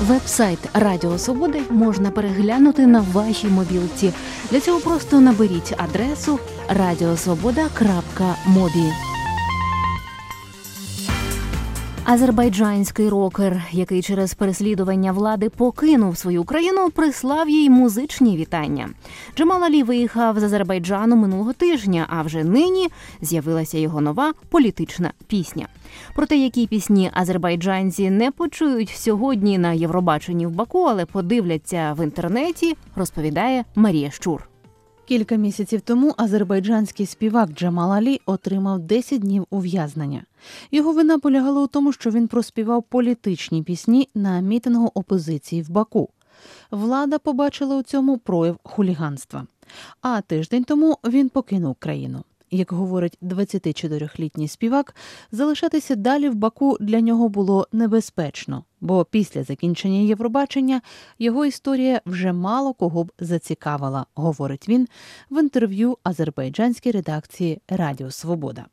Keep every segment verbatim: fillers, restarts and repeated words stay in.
Веб-сайт Радіо Свобода можна переглянути на вашій мобілці. Для цього просто наберіть адресу радіосвобода крапка мобі. Азербайджанський рокер, який через переслідування влади покинув свою країну, прислав їй музичні вітання. Джамал Алі виїхав з Азербайджану минулого тижня, а вже нині з'явилася його нова політична пісня. Про те, які пісні азербайджанці не почують сьогодні на Євробаченні в Баку, але подивляться в інтернеті, розповідає Марія Щур. Кілька місяців тому азербайджанський співак Джамал Алі отримав десять днів ув'язнення. Його вина полягала у тому, що він проспівав політичні пісні на мітингу опозиції в Баку. Влада побачила у цьому прояв хуліганства. А тиждень тому він покинув країну. Як говорить двадцятичотирилітній співак, залишатися далі в Баку для нього було небезпечно, бо після закінчення Євробачення його історія вже мало кого б зацікавила, говорить він в інтерв'ю азербайджанській редакції Радіо Свобода.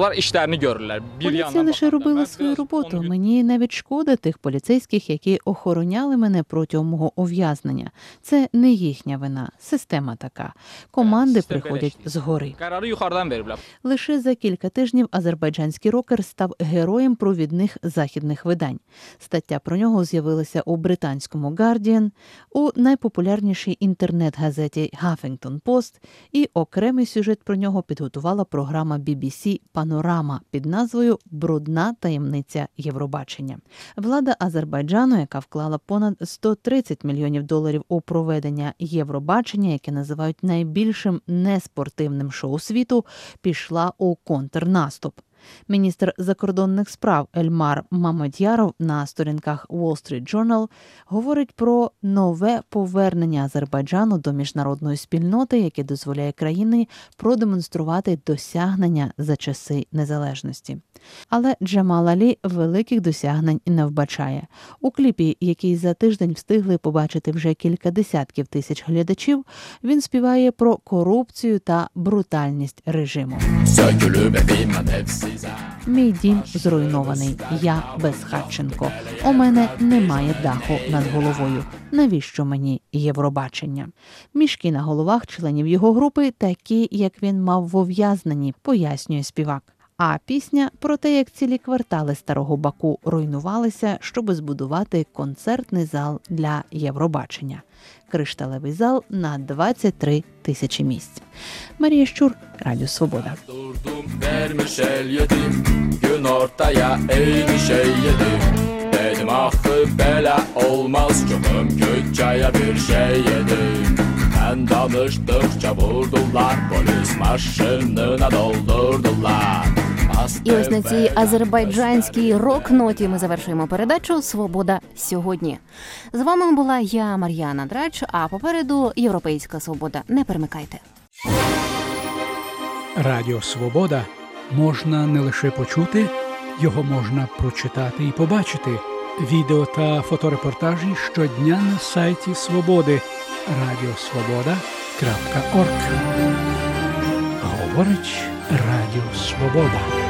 Поліція лише робила свою роботу. Мені навіть шкода тих поліцейських, які охороняли мене протягом мого ув'язнення. Це не їхня вина. Система така. Команди приходять згори. Лише за кілька тижнів азербайджанський рокер став героєм провідних західних видань. Стаття про нього з'явилася у британському Guardian, у найпопулярнішій інтернет-газеті Huffington Post, і окремий сюжет про нього підготувала програма бі бі сі «Панорама» під назвою «Брудна таємниця Євробачення». Влада Азербайджану, яка вклала понад сто тридцять мільйонів доларів у проведення Євробачення, яке називають найбільшим неспортивним шоу світу, пішла у контрнаступ. Міністр закордонних справ Ельмар Мамед'яров на сторінках Wall Street Journal говорить про нове повернення Азербайджану до міжнародної спільноти, яке дозволяє країні продемонструвати досягнення за часи незалежності. Але Джамал Алі великих досягнень не вбачає. У кліпі, який за тиждень встигли побачити вже кілька десятків тисяч глядачів, він співає про корупцію та брутальність режиму. Мій дім зруйнований, я безхатченко. У мене немає даху над головою. Навіщо мені Євробачення? Мішки на головах членів його групи такі, як він мав в ув'язненні, пояснює співак. А пісня про те, як цілі квартали старого Баку руйнувалися, щоб збудувати концертний зал для Євробачення. Кришталевий зал на двадцять три тисячі місць. Марія Щур, Радіо Свобода. Dedim axı belə olmaz Kömüm köçaya bir şey yedim Ben danışdıkça vurdular Polis maşınına doldurdular І ось на цій азербайджанській рок-ноті ми завершуємо передачу «Свобода сьогодні». З вами була я, Мар'яна Драч, а попереду «Європейська свобода». Не перемикайте. Радіо «Свобода» можна не лише почути, його можна прочитати і побачити. Відео та фоторепортажі щодня на сайті Свободи радіосвобода крапка орг. Говорить Радіо Свобода.